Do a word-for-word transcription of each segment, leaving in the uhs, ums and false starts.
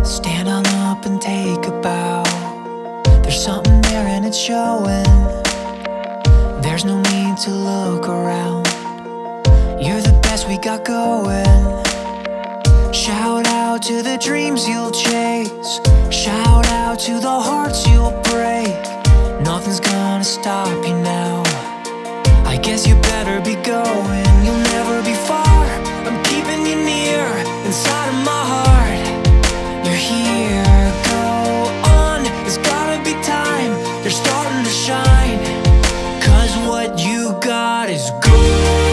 Stand on up and take a bow. There's something there and it's showing. There's no need to look around. You're the best we got going. Shout out to the dreams you'll chase. Shout out to the hearts you'll break. Nothing's gonna stop you now. I guess you better be going. You'll never be far. I'm keeping you near, inside of my heart. You're here, go on. It's gotta be time. You're starting to shine. Cause what you got is gold.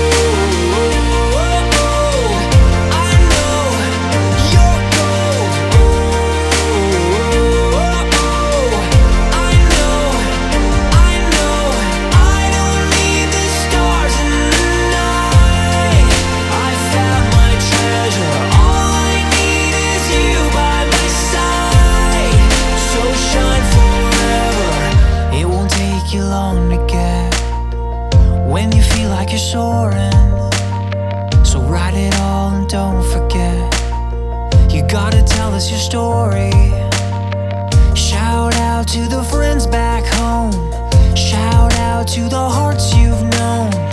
When you feel like you're soaring, so write it all and don't forget. You gotta tell us your story. Shout out to the friends back home. Shout out to the hearts you've known.